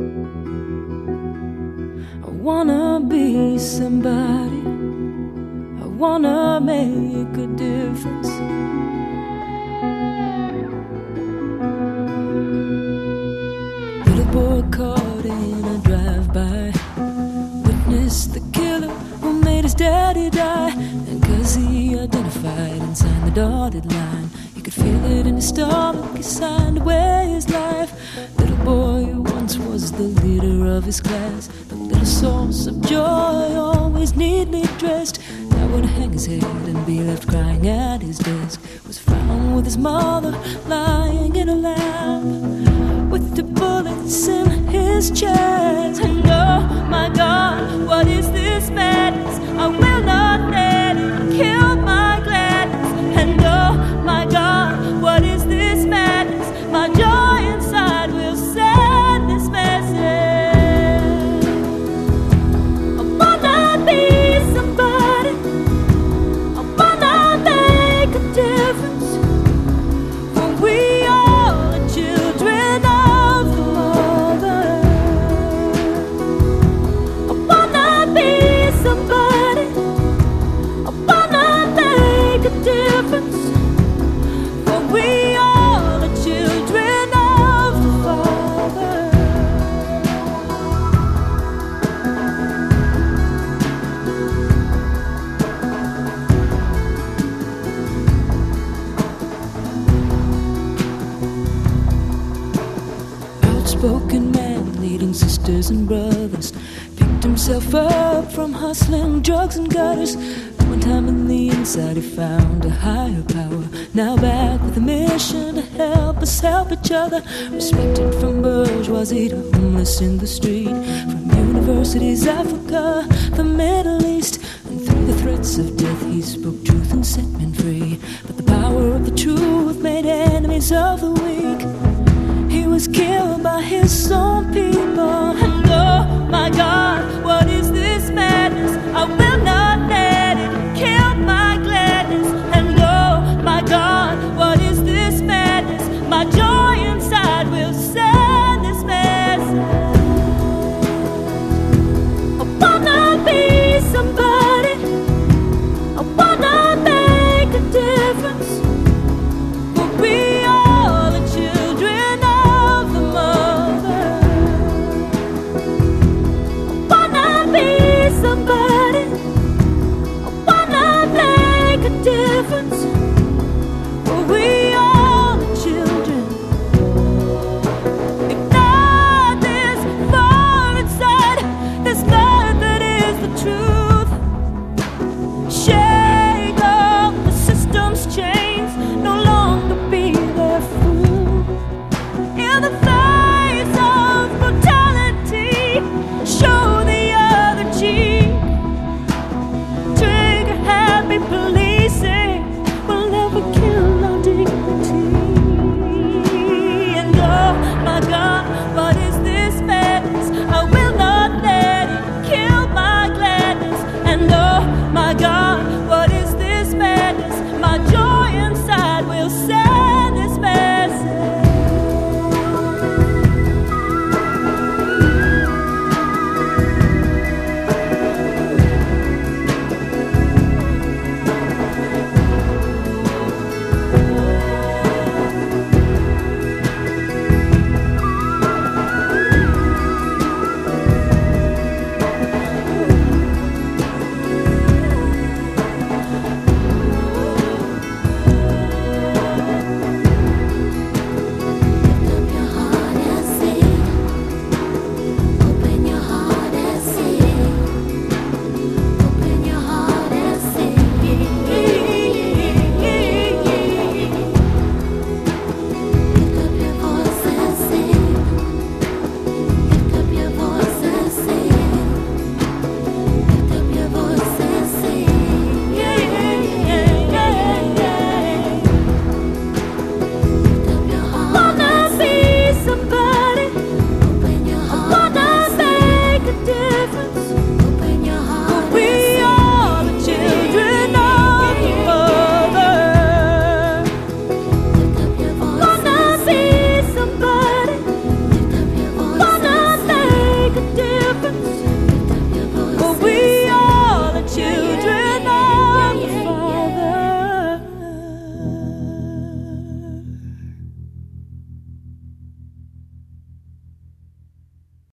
I wanna be somebody. I wanna make a difference. Little boy caught in a drive-by, witnessed the killer who made his daddy die. And 'cause he identified and signed the dotted line, he could feel it in his stomach, he signed away his life. Little boy who once was the leader of his class, the little source of joy, always neatly dressed, now would hang his head and be left crying at his desk. Was found with his mother lying in a lap, with the bullets in his chest. And oh my God, what is this madness? I will not let it kill my gladness. And oh my God, what is this madness? My joy inside will send this message. I wanna be somebody. I wanna make a difference. For we all are children of the mother. I wanna be somebody. I wanna make a difference. For we all are children of the Father. Outspoken man leading sisters and brothers, picked himself up from hustling drugs and gutters. One time in the inside he found a higher power, now back with a mission to help us help each other. Respected from bourgeoisie to homeless in the street, from universities, Africa, the Middle East. And through the threats of death he spoke truth and set men free. But the power of the truth made enemies of the weak. He was killed by his son.